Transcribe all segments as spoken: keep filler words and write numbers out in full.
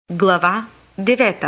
Глава девета.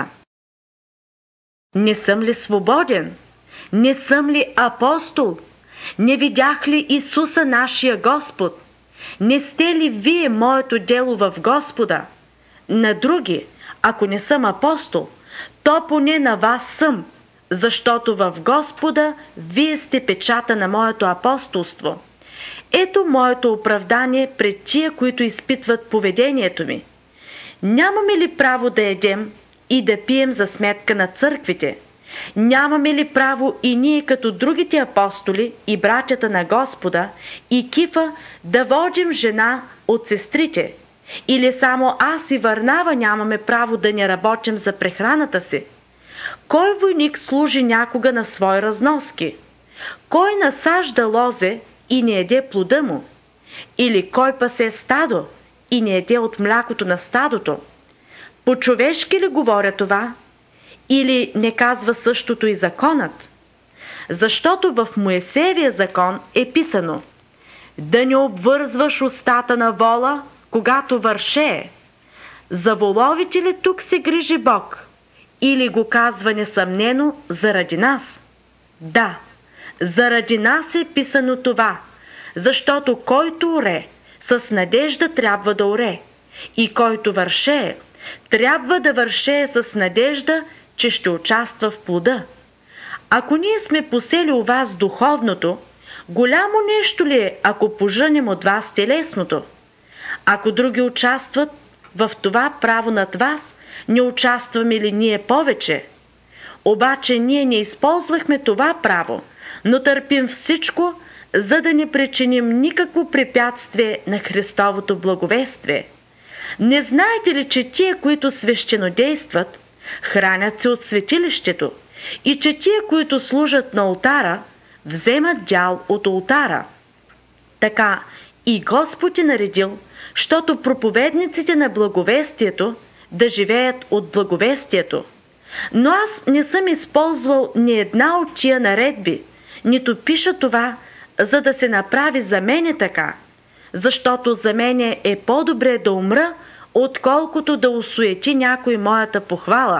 Не съм ли свободен? Не съм ли апостол? Не видях ли Исуса нашия Господ? Не сте ли вие моето дело в Господа? На други, ако не съм апостол, то поне на вас съм, защото в Господа вие сте печата на моето апостолство. Ето моето оправдание пред тия, които изпитват поведението ми. Нямаме ли право да едем и да пием за сметка на църквите? Нямаме ли право и ние като другите апостоли и братята на Господа и Кифа да водим жена от сестрите? Или само аз и Варнава нямаме право да не работим за прехраната си? Кой войник служи някога на свои разноски? Кой насажда лозе и не еде плода му? Или кой пасе стадо и не еде от млякото на стадото? По-човешки ли говоря това? Или не казва същото и законът? Защото в Моисеевия закон е писано: да не обвързваш устата на вола, когато вършее. За воловите ли тук се грижи Бог? Или го казва несъмнено заради нас? Да, заради нас е писано това, защото който оре, с надежда трябва да оре, и който вършее, трябва да вършее с надежда, че ще участва в плода. Ако ние сме посели у вас духовното, голямо нещо ли е, ако пожънем от вас телесното? Ако други участват в това право над вас, не участваме ли ние повече? Обаче ние не използвахме това право, но търпим всичко, за да не причиним никакво препятствие на Христовото благовестие. Не знаете ли, че тия, които свещенодействат, хранят се от светилището, и че тия, които служат на олтара, вземат дял от олтара? Така и Господ е наредил, щото проповедниците на благовестието да живеят от благовестието. Но аз не съм използвал ни една от тия наредби, нито пиша това, за да се направи за мене така, защото за мене е по-добре да умра, отколкото да осуети някой моята похвала.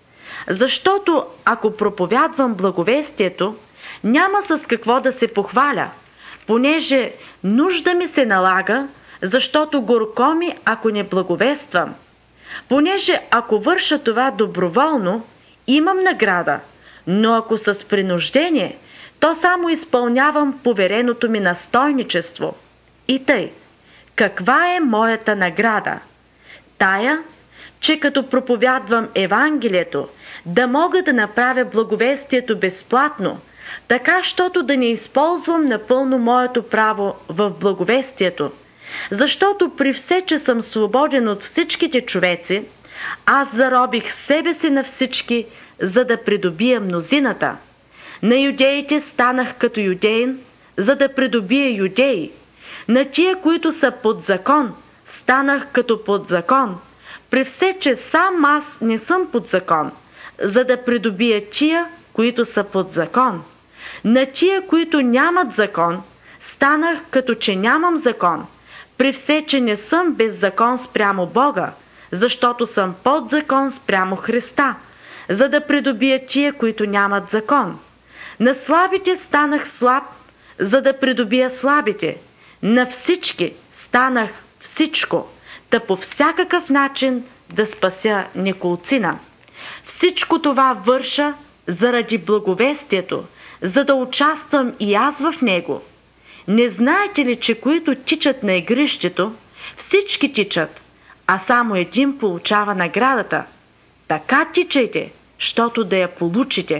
Защото ако проповядвам благовестието, няма с какво да се похваля, понеже нужда ми се налага, защото горко ми, ако не благовествам. Понеже ако върша това доброволно, имам награда, но ако с принуждение, то само изпълнявам повереното ми настойничество. И тъй, каква е моята награда? Тая, че като проповядвам Евангелието, да мога да направя благовестието безплатно, така, щото да не използвам напълно моето право в благовестието. Защото при все, че съм свободен от всичките човеци, аз заробих себе си на всички, за да придобия мнозината. На юдеите станах като юдеин, за да придобия юдеи. На тия, които са под закон, станах като под закон, при все, че сам аз не съм под закон, за да придобия тия, които са под закон. На тия, които нямат закон, станах като че нямам закон, при все, че не съм без закон спрямо Бога, защото съм под закон спрямо Христа, за да придобия тия, които нямат закон. На слабите станах слаб, за да придобия слабите. На всички станах всичко, та по всякакъв начин да спася неколцина. Всичко това върша заради благовестието, за да участвам и аз в него. Не знаете ли, че които тичат на игрището, всички тичат, а само един получава наградата? Така тичайте, щото да я получите.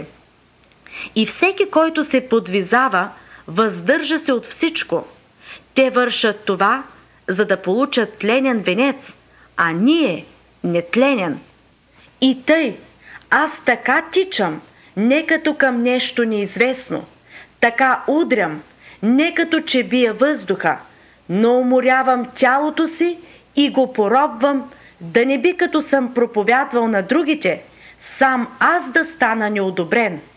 И всеки, който се подвизава, въздържа се от всичко. Те вършат това, за да получат тленен венец, а ние нетленен. И тъй, аз така тичам, не като към нещо неизвестно, така удрям, не като че бия въздуха, но уморявам тялото си и го поробвам, да не би като съм проповядвал на другите, сам аз да стана неодобрен.